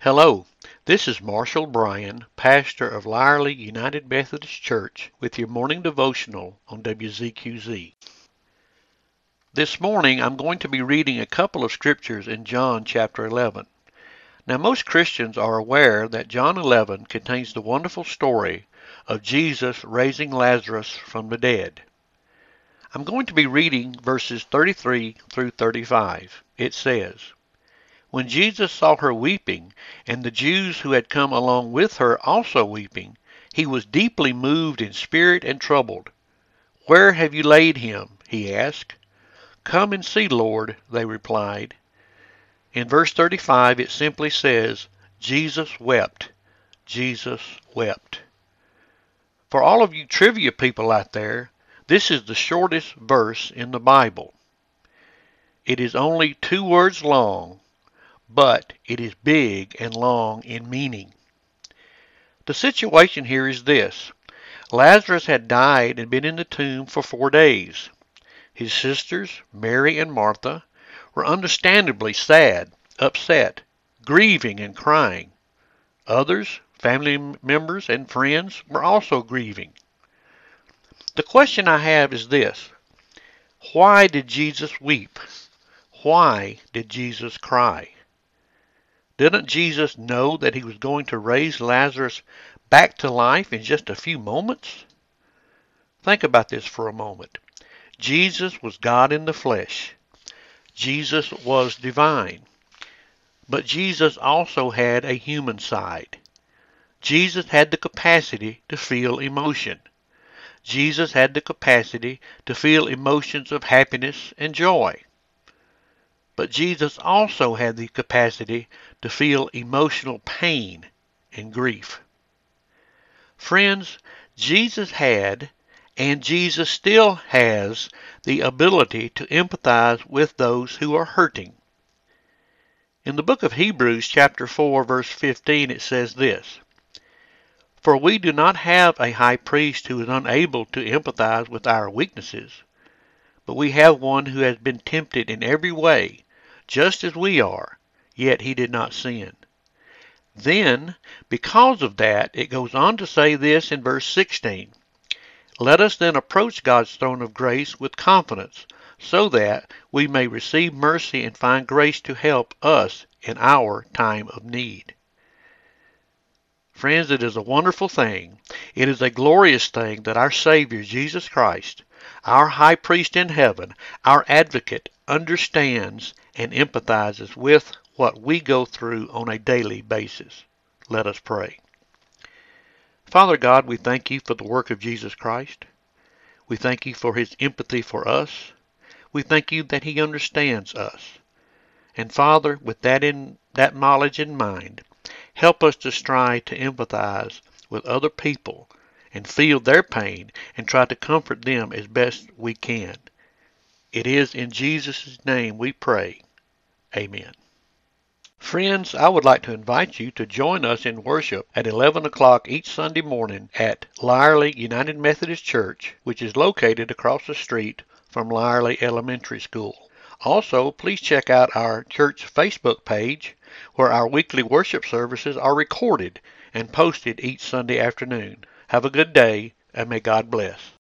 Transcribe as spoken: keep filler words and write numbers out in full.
Hello, this is Marshall Bryan, pastor of Lyerly United Methodist Church, with your morning devotional on W Z Q Z. This morning I'm going to be reading a couple of scriptures in John chapter eleven. Now, most Christians are aware that John eleven contains the wonderful story of Jesus raising Lazarus from the dead. I'm going to be reading verses thirty-three through thirty-five. It says, "When Jesus saw her weeping, and the Jews who had come along with her also weeping, he was deeply moved in spirit and troubled. 'Where have you laid him?' he asked. 'Come and see, Lord,' they replied." In verse thirty-five it simply says, "Jesus wept." Jesus wept. For all of you trivia people out there, this is the shortest verse in the Bible. It is only two words long, but it is big and long in meaning. The situation here is this. Lazarus had died and been in the tomb for four days. His sisters, Mary and Martha, were understandably sad, upset, grieving and crying. Others, family members and friends, were also grieving. The question I have is this: why did Jesus weep? Why did Jesus cry? Didn't Jesus know that he was going to raise Lazarus back to life in just a few moments? Think about this for a moment. Jesus was God in the flesh. Jesus was divine. But Jesus also had a human side. Jesus had the capacity to feel emotion. Jesus had the capacity to feel emotions of happiness and joy. But Jesus also had the capacity to feel emotional pain and grief. Friends, Jesus had, and Jesus still has, the ability to empathize with those who are hurting. In the book of Hebrews chapter four verse fifteen it says this, "For we do not have a high priest who is unable to empathize with our weaknesses, but we have one who has been tempted in every way, just as we are, yet he did not sin." Then, because of that, it goes on to say this in verse sixteen, "Let us then approach God's throne of grace with confidence, so that we may receive mercy and find grace to help us in our time of need." Friends, it is a wonderful thing. It is a glorious thing that our Savior, Jesus Christ, our high priest in heaven, our advocate, understands and empathizes with what we go through on a daily basis. Let us pray. Father God, we thank you for the work of Jesus Christ. We thank you for his empathy for us. We thank you that he understands us. And Father, with that in that knowledge in mind, help us to strive to empathize with other people and feel their pain and try to comfort them as best we can. It is in Jesus' name we pray. Amen. Friends, I would like to invite you to join us in worship at eleven o'clock each Sunday morning at Lyerly United Methodist Church, which is located across the street from Lyerly Elementary School. Also, please check out our church Facebook page, where our weekly worship services are recorded and posted each Sunday afternoon. Have a good day, and may God bless.